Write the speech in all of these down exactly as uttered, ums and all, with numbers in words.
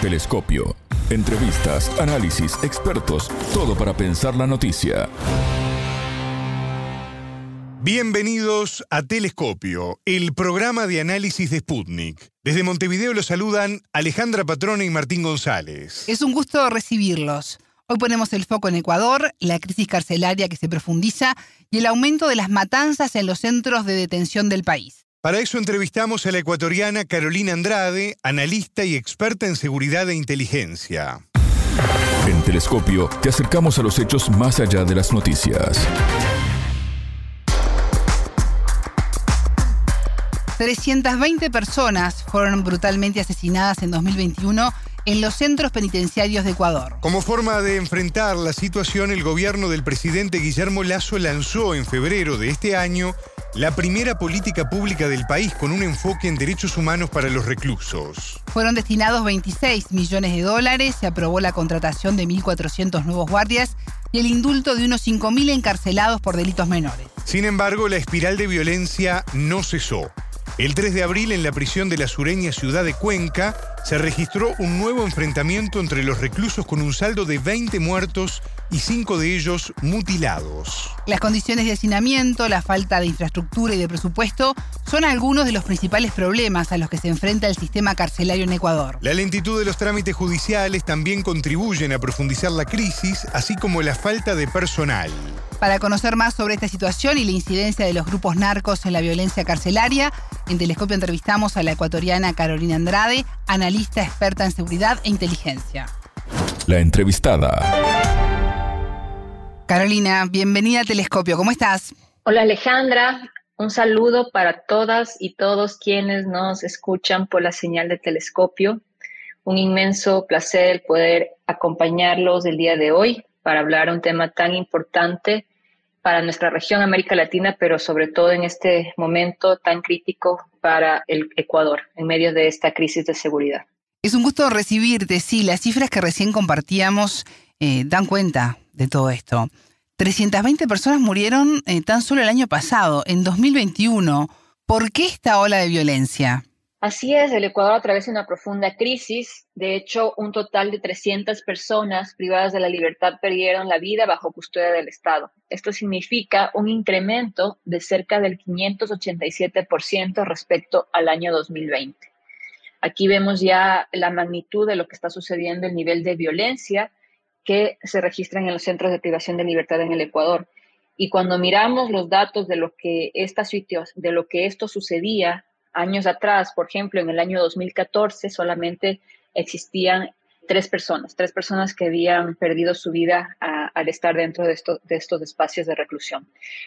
Telescopio. Entrevistas, análisis, expertos, todo para pensar la noticia. Bienvenidos a Telescopio, el programa de análisis de Sputnik. Desde Montevideo los saludan Alejandra Patrone y Martín González. Es un gusto recibirlos. Hoy ponemos el foco en Ecuador, la crisis carcelaria que se profundiza y el aumento de las matanzas en los centros de detención del país. Para eso entrevistamos a la ecuatoriana Carolina Andrade, analista y experta en seguridad e inteligencia. En Telescopio te acercamos a los hechos más allá de las noticias. trescientas veinte personas fueron brutalmente asesinadas en dos mil veintiuno en los centros penitenciarios de Ecuador. Como forma de enfrentar la situación, el gobierno del presidente Guillermo Lasso lanzó en febrero de este año la primera política pública del país con un enfoque en derechos humanos para los reclusos. Fueron destinados veintiséis millones de dólares, se aprobó la contratación de mil cuatrocientos nuevos guardias y el indulto de unos cinco mil encarcelados por delitos menores. Sin embargo, la espiral de violencia no cesó. El tres de abril, en la prisión de la sureña ciudad de Cuenca, se registró un nuevo enfrentamiento entre los reclusos con un saldo de veinte muertos y cinco de ellos mutilados. Las condiciones de hacinamiento, la falta de infraestructura y de presupuesto son algunos de los principales problemas a los que se enfrenta el sistema carcelario en Ecuador. La lentitud de los trámites judiciales también contribuyen a profundizar la crisis, así como la falta de personal. Para conocer más sobre esta situación y la incidencia de los grupos narcos en la violencia carcelaria, en Telescopio entrevistamos a la ecuatoriana Carolina Andrade, analista experta en seguridad e inteligencia. La entrevistada. Carolina, bienvenida a Telescopio. ¿Cómo estás? Hola Alejandra, un saludo para todas y todos quienes nos escuchan por la señal de Telescopio. Un inmenso placer poder acompañarlos el día de hoy para hablar de un tema tan importante para nuestra región América Latina, pero sobre todo en este momento tan crítico para el Ecuador, en medio de esta crisis de seguridad. Es un gusto recibirte. Sí, las cifras que recién compartíamos eh, dan cuenta de todo esto. trescientas veinte personas murieron eh, tan solo el año pasado, en dos mil veintiuno. ¿Por qué esta ola de violencia? Así es, el Ecuador atraviesa una profunda crisis. De hecho, un total de trescientas personas privadas de la libertad perdieron la vida bajo custodia del Estado. Esto significa un incremento de cerca del quinientos ochenta y siete por ciento respecto al año dos mil veinte. Aquí vemos ya la magnitud de lo que está sucediendo, el nivel de violencia que se registran en los centros de privación de libertad en el Ecuador. Y cuando miramos los datos de lo que, esta sitio, de lo que esto sucedía años atrás, por ejemplo, en el año dos mil catorce solamente existían tres personas, tres personas que habían perdido su vida a, al estar dentro de, esto, de estos espacios de reclusión.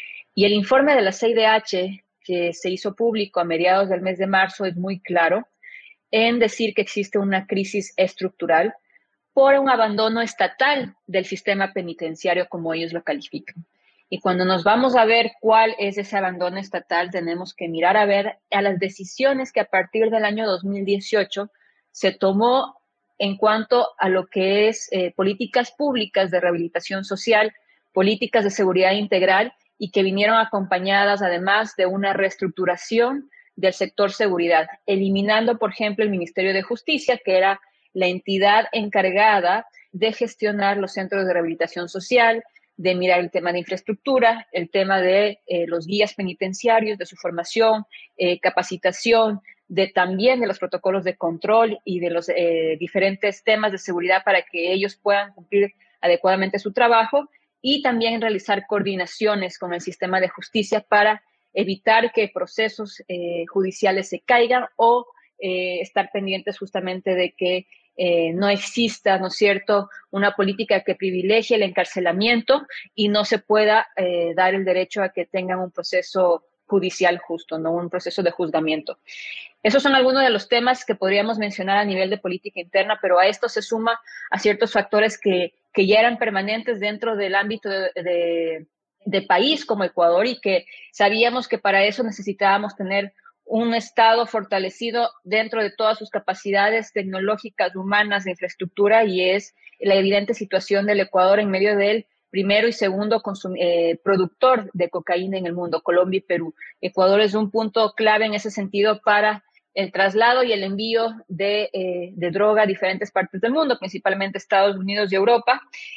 Y el informe de la C I D H, que se hizo público a mediados del mes de marzo, es muy claro en decir que existe una crisis estructural por un abandono estatal del sistema penitenciario, como ellos lo califican. Y cuando nos vamos a ver cuál es ese abandono estatal, tenemos que mirar a ver a las decisiones que a partir del año dos mil dieciocho se tomó en cuanto a lo que es eh, políticas públicas de rehabilitación social, políticas de seguridad integral y que vinieron acompañadas además de una reestructuración del sector seguridad, eliminando, por ejemplo, el Ministerio de Justicia, que era la entidad encargada de gestionar los centros de rehabilitación social, de mirar el tema de infraestructura, el tema de eh, los guías penitenciarios, de su formación, eh, capacitación, de también de los protocolos de control y de los eh, diferentes temas de seguridad para que ellos puedan cumplir adecuadamente su trabajo y también realizar coordinaciones con el sistema de justicia para evitar que procesos eh, judiciales se caigan o eh, estar pendientes justamente de que Eh, no exista, ¿no es cierto?, una política que privilegie el encarcelamiento y no se pueda eh, dar el derecho a que tengan un proceso judicial justo, no un proceso de juzgamiento. Esos son algunos de los temas que podríamos mencionar a nivel de política interna, pero a esto se suma a ciertos factores que, que ya eran permanentes dentro del ámbito de, de, de país como Ecuador y que sabíamos que para eso necesitábamos tener un Estado fortalecido dentro de todas sus capacidades tecnológicas, humanas, de infraestructura, y es la evidente situación del Ecuador en medio del primero y segundo consum- eh, productor de cocaína en el mundo, Colombia y Perú. Ecuador es un punto clave en ese sentido para el traslado y el envío de, eh, de droga a diferentes partes del mundo, principalmente Estados Unidos y Europa.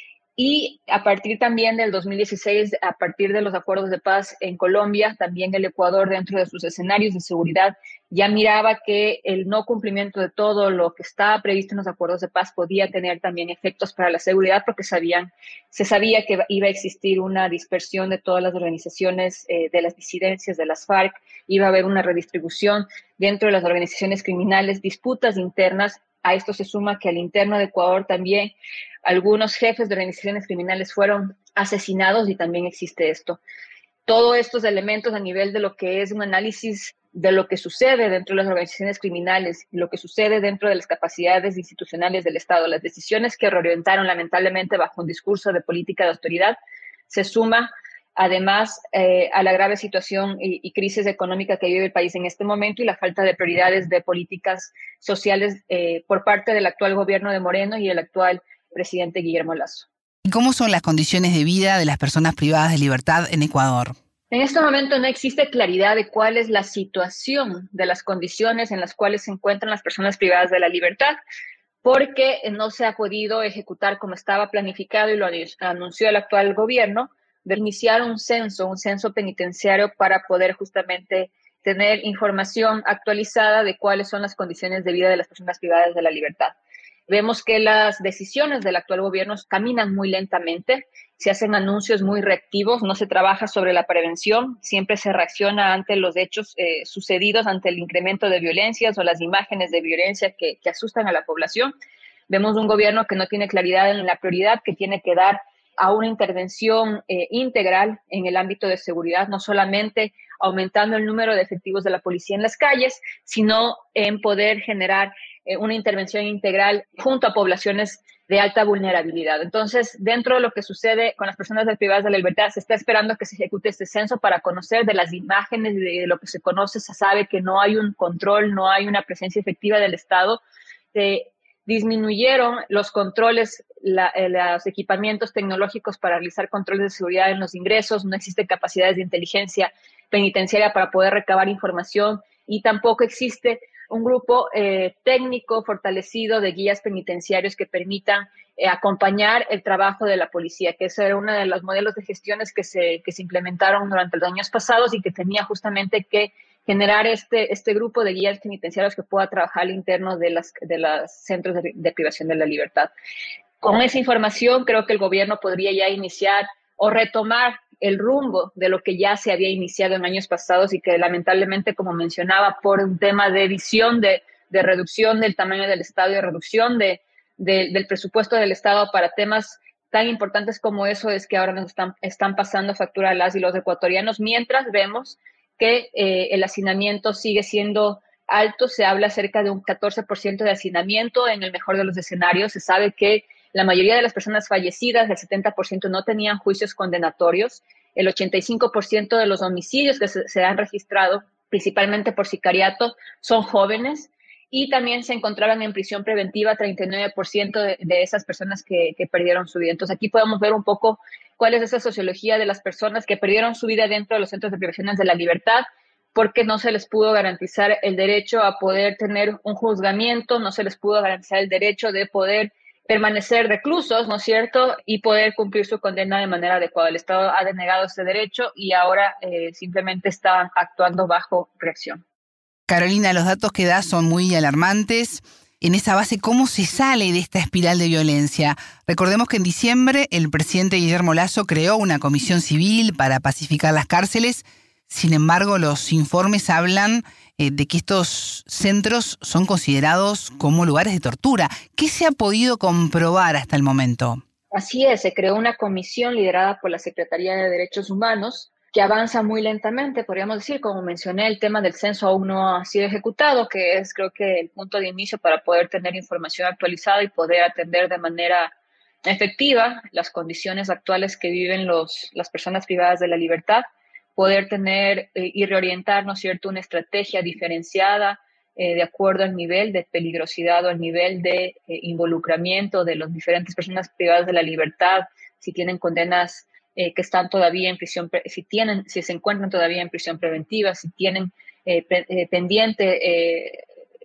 Y a partir también del dos mil dieciséis, a partir de los acuerdos de paz en Colombia, también el Ecuador, dentro de sus escenarios de seguridad, ya miraba que el no cumplimiento de todo lo que estaba previsto en los acuerdos de paz podía tener también efectos para la seguridad, porque sabían, se sabía que iba a existir una dispersión de todas las organizaciones, eh, de las disidencias de las FARC, iba a haber una redistribución dentro de las organizaciones criminales, disputas internas. A esto se suma que al interno de Ecuador también algunos jefes de organizaciones criminales fueron asesinados y también existe esto. Todos estos elementos a nivel de lo que es un análisis de lo que sucede dentro de las organizaciones criminales, lo que sucede dentro de las capacidades institucionales del Estado, las decisiones que reorientaron lamentablemente bajo un discurso de política de austeridad, se suma además eh, a la grave situación y, y crisis económica que vive el país en este momento y la falta de prioridades de políticas sociales eh, por parte del actual gobierno de Moreno y el actual presidente Guillermo Lasso. ¿Y cómo son las condiciones de vida de las personas privadas de libertad en Ecuador? En este momento no existe claridad de cuál es la situación de las condiciones en las cuales se encuentran las personas privadas de la libertad, porque no se ha podido ejecutar como estaba planificado y lo anunció el actual gobierno, de iniciar un censo, un censo penitenciario para poder justamente tener información actualizada de cuáles son las condiciones de vida de las personas privadas de la libertad. Vemos que las decisiones del actual gobierno caminan muy lentamente, se hacen anuncios muy reactivos, no se trabaja sobre la prevención, siempre se reacciona ante los hechos eh, sucedidos, ante el incremento de violencias o las imágenes de violencia que, que asustan a la población. Vemos un gobierno que no tiene claridad en la prioridad que tiene que dar a una intervención eh, integral en el ámbito de seguridad, no solamente aumentando el número de efectivos de la policía en las calles, sino en poder generar eh, una intervención integral junto a poblaciones de alta vulnerabilidad. Entonces, dentro de lo que sucede con las personas privadas de la libertad, se está esperando que se ejecute este censo para conocer de las imágenes, de lo que se conoce, se sabe que no hay un control, no hay una presencia efectiva del Estado. Se disminuyeron los controles, la, eh, los equipamientos tecnológicos para realizar controles de seguridad en los ingresos, no existen capacidades de inteligencia penitenciaria para poder recabar información y tampoco existe un grupo eh, técnico fortalecido de guías penitenciarios que permitan eh, acompañar el trabajo de la policía, que ese era uno de los modelos de gestiones que se, que se implementaron durante los años pasados y que tenía justamente que generar este, este grupo de guías penitenciarios que pueda trabajar al interno de los de los centros de, de privación de la libertad. Con esa información creo que el gobierno podría ya iniciar o retomar el rumbo de lo que ya se había iniciado en años pasados y que lamentablemente, como mencionaba, por un tema de visión, de, de reducción del tamaño del Estado y de reducción de, de, del presupuesto del Estado para temas tan importantes como eso, es que ahora nos están, están pasando factura a las y los ecuatorianos, mientras vemos que eh, el hacinamiento sigue siendo alto. Se habla cerca de un catorce por ciento de hacinamiento en el mejor de los escenarios. Se sabe que la mayoría de las personas fallecidas, el setenta por ciento, no tenían juicios condenatorios. El ochenta y cinco por ciento de los homicidios que se, se han registrado, principalmente por sicariato, son jóvenes. Y también se encontraban en prisión preventiva treinta y nueve por ciento de, de esas personas que, que perdieron su vida. Entonces aquí podemos ver un poco cuál es esa sociología de las personas que perdieron su vida dentro de los centros de privación de la libertad, porque no se les pudo garantizar el derecho a poder tener un juzgamiento, no se les pudo garantizar el derecho de poder permanecer reclusos, ¿no es cierto?, y poder cumplir su condena de manera adecuada. El Estado ha denegado ese derecho y ahora eh, simplemente están actuando bajo reacción. Carolina, los datos que das son muy alarmantes. En esa base, ¿cómo se sale de esta espiral de violencia? Recordemos que en diciembre el presidente Guillermo Lasso creó una comisión civil para pacificar las cárceles. Sin embargo, los informes hablan eh, de que estos centros son considerados como lugares de tortura. ¿Qué se ha podido comprobar hasta el momento? Así es, se creó una comisión liderada por la Secretaría de Derechos Humanos que avanza muy lentamente, podríamos decir. Como mencioné, el tema del censo aún no ha sido ejecutado, que es creo que el punto de inicio para poder tener información actualizada y poder atender de manera efectiva las condiciones actuales que viven los, las personas privadas de la libertad, poder tener eh, y reorientar, ¿no es cierto?, una estrategia diferenciada eh, de acuerdo al nivel de peligrosidad o al nivel de eh, involucramiento de las diferentes personas privadas de la libertad, si tienen condenas eh, que están todavía en prisión, si tienen, si se encuentran todavía en prisión preventiva, si tienen eh, pe- eh, pendiente eh,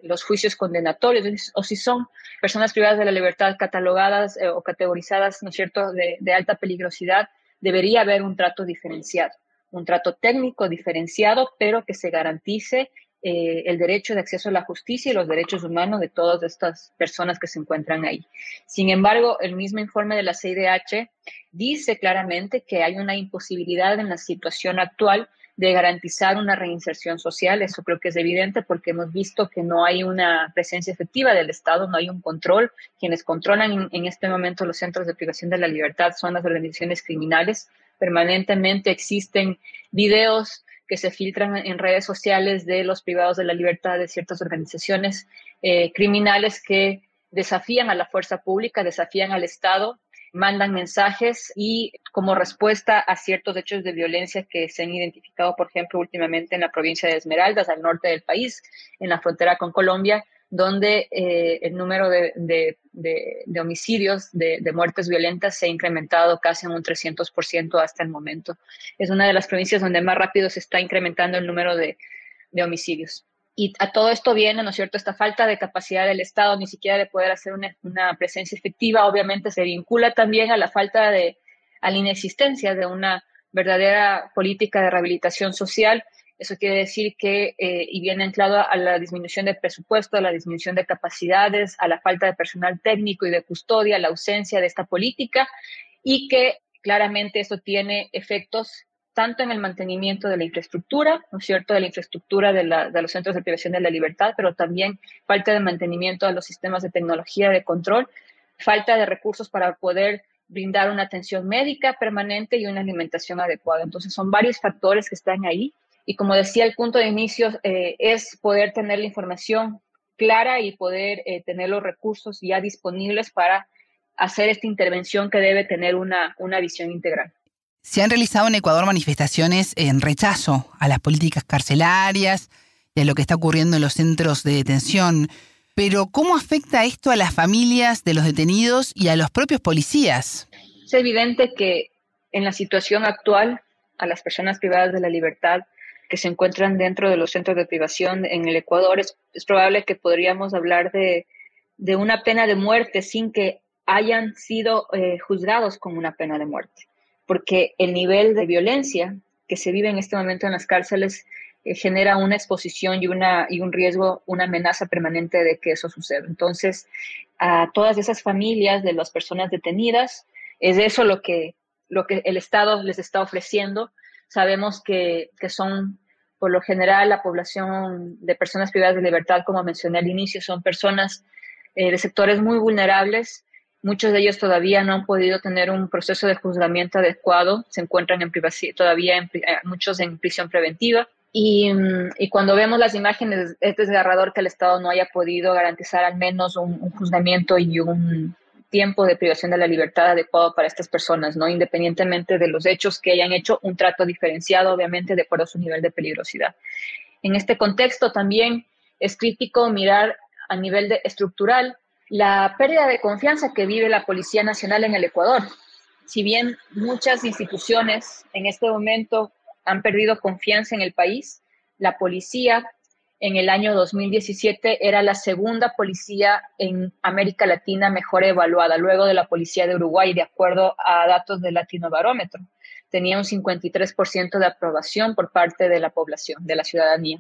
los juicios condenatorios, o si son personas privadas de la libertad catalogadas eh, o categorizadas, ¿no es cierto?, de, de alta peligrosidad, debería haber un trato diferenciado, un trato técnico diferenciado, pero que se garantice eh, el derecho de acceso a la justicia y los derechos humanos de todas estas personas que se encuentran ahí. Sin embargo, el mismo informe de la C I D H dice claramente que hay una imposibilidad en la situación actual de garantizar una reinserción social. Eso creo que es evidente porque hemos visto que no hay una presencia efectiva del Estado, no hay un control. Quienes controlan en, en este momento los centros de privación de la libertad son las organizaciones criminales. Permanentemente existen videos que se filtran en redes sociales de los privados de la libertad de ciertas organizaciones eh, criminales que desafían a la fuerza pública, desafían al Estado, mandan mensajes y como respuesta a ciertos hechos de violencia que se han identificado, por ejemplo, últimamente en la provincia de Esmeraldas, al norte del país, en la frontera con Colombia, donde eh, el número de, de, de, de homicidios, de, de muertes violentas se ha incrementado casi en un trescientos por ciento hasta el momento. Es una de las provincias donde más rápido se está incrementando el número de, de homicidios. Y a todo esto viene, ¿no es cierto?, esta falta de capacidad del Estado, ni siquiera de poder hacer una, una presencia efectiva. Obviamente se vincula también a la falta de, a la inexistencia de una verdadera política de rehabilitación social. Eso quiere decir que, eh, y viene anclado a la disminución de presupuesto, a la disminución de capacidades, a la falta de personal técnico y de custodia, a la ausencia de esta política, y que claramente esto tiene efectos tanto en el mantenimiento de la infraestructura, ¿no es cierto?, de la infraestructura de, la, de los centros de privación de la libertad, pero también falta de mantenimiento de los sistemas de tecnología de control, falta de recursos para poder brindar una atención médica permanente y una alimentación adecuada. Entonces son varios factores que están ahí y como decía, el punto de inicio eh, es poder tener la información clara y poder eh, tener los recursos ya disponibles para hacer esta intervención que debe tener una, una visión integral. Se han realizado en Ecuador manifestaciones en rechazo a las políticas carcelarias y a lo que está ocurriendo en los centros de detención. Pero, ¿cómo afecta esto a las familias de los detenidos y a los propios policías? Es evidente que en la situación actual, a las personas privadas de la libertad que se encuentran dentro de los centros de privación en el Ecuador, es, es probable que podríamos hablar de, de una pena de muerte sin que hayan sido eh, juzgados con una pena de muerte. Porque el nivel de violencia que se vive en este momento en las cárceles eh, genera una exposición y, una, y un riesgo, una amenaza permanente de que eso suceda. Entonces, a todas esas familias de las personas detenidas, es eso lo que, lo que el Estado les está ofreciendo. Sabemos que, que son, por lo general, la población de personas privadas de libertad, como mencioné al inicio, son personas eh, de sectores muy vulnerables. Muchos de ellos todavía no han podido tener un proceso de juzgamiento adecuado, se encuentran en privacidad, todavía en, muchos en prisión preventiva. Y, y cuando vemos las imágenes, es desgarrador que el Estado no haya podido garantizar al menos un, un juzgamiento y un tiempo de privación de la libertad adecuado para estas personas, ¿no? Independientemente de los hechos que hayan hecho, un trato diferenciado, obviamente, de acuerdo a su nivel de peligrosidad. En este contexto también es crítico mirar a nivel de, estructural la pérdida de confianza que vive la Policía Nacional en el Ecuador. Si bien muchas instituciones en este momento han perdido confianza en el país, la policía en el año dos mil diecisiete era la segunda policía en América Latina mejor evaluada, luego de la policía de Uruguay, de acuerdo a datos del Latinobarómetro. Tenía un cincuenta y tres por ciento de aprobación por parte de la población, de la ciudadanía.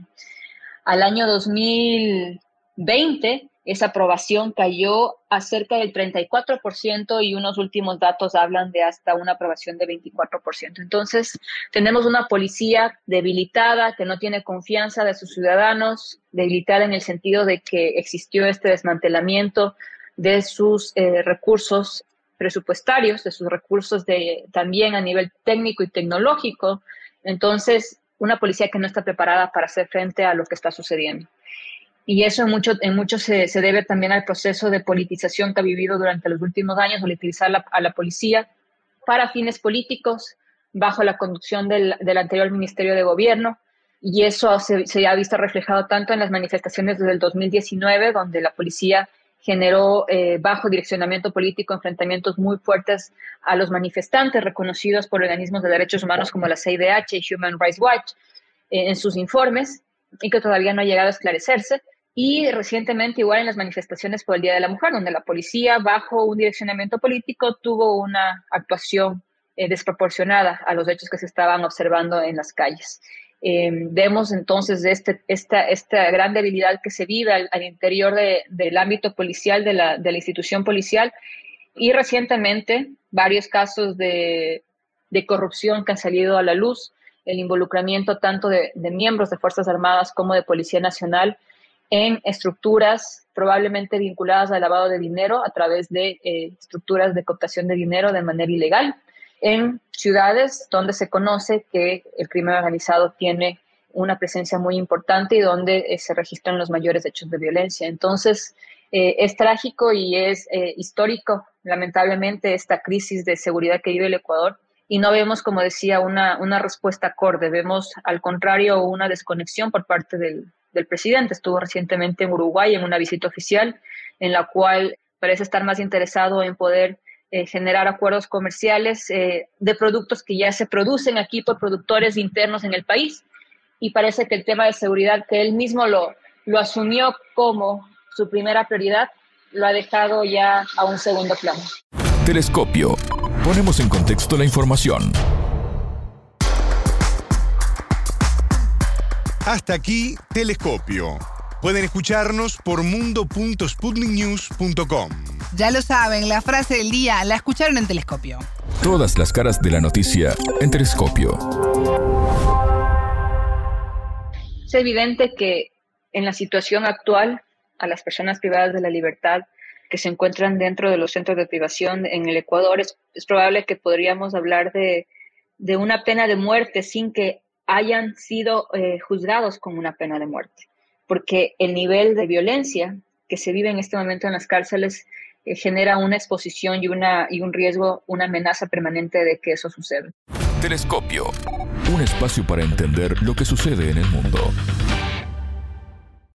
Al año dos mil veinte, esa aprobación cayó a cerca del treinta y cuatro por ciento y unos últimos datos hablan de hasta una aprobación de veinticuatro por ciento. Entonces, tenemos una policía debilitada, que no tiene confianza de sus ciudadanos, debilitada en el sentido de que existió este desmantelamiento de sus eh, recursos presupuestarios, de sus recursos de, también a nivel técnico y tecnológico. Entonces, una policía que no está preparada para hacer frente a lo que está sucediendo. Y eso en mucho, en mucho se, se debe también al proceso de politización que ha vivido durante los últimos años, al utilizar la, a la policía para fines políticos bajo la conducción del, del anterior Ministerio de Gobierno. Y eso se, se ha visto reflejado tanto en las manifestaciones desde el dos mil diecinueve, donde la policía generó eh, bajo direccionamiento político enfrentamientos muy fuertes a los manifestantes reconocidos por organismos de derechos humanos como la C I D H y Human Rights Watch eh, en sus informes, y que todavía no ha llegado a esclarecerse, Y recientemente igual en las manifestaciones por el Día de la Mujer, donde la policía, bajo un direccionamiento político, tuvo una actuación eh, desproporcionada a los hechos que se estaban observando en las calles. Eh, vemos entonces este, esta, esta gran debilidad que se vive al, al interior de, del ámbito policial, de la, de la institución policial, y recientemente varios casos de, de corrupción que han salido a la luz, el involucramiento tanto de, de miembros de Fuerzas Armadas como de Policía Nacional en estructuras probablemente vinculadas al lavado de dinero a través de eh, estructuras de cooptación de dinero de manera ilegal, en ciudades donde se conoce que el crimen organizado tiene una presencia muy importante y donde eh, se registran los mayores hechos de violencia. Entonces, eh, es trágico y es eh, histórico, lamentablemente, esta crisis de seguridad que vive el Ecuador, y no vemos, como decía, una, una respuesta acorde. Vemos, al contrario, una desconexión por parte del, del presidente. Estuvo recientemente en Uruguay en una visita oficial en la cual parece estar más interesado en poder Eh, generar acuerdos comerciales eh, de productos que ya se producen aquí por productores internos en el país, y parece que el tema de seguridad, que él mismo lo, lo asumió como su primera prioridad, lo ha dejado ya a un segundo plano. Telescopio. Ponemos en contexto la información. Hasta aquí, Telescopio. Pueden escucharnos por mundo punto sputnik news punto com. Ya lo saben, la frase del día la escucharon en Telescopio. Todas las caras de la noticia en Telescopio. Es evidente que en la situación actual, a las personas privadas de la libertad que se encuentran dentro de los centros de privación en el Ecuador, es, es probable que podríamos hablar de, de una pena de muerte sin que hayan sido eh, juzgados con una pena de muerte, porque el nivel de violencia que se vive en este momento en las cárceles eh, genera una exposición y, una, y un riesgo, una amenaza permanente de que eso suceda. Telescopio. Un espacio para entender lo que sucede en el mundo.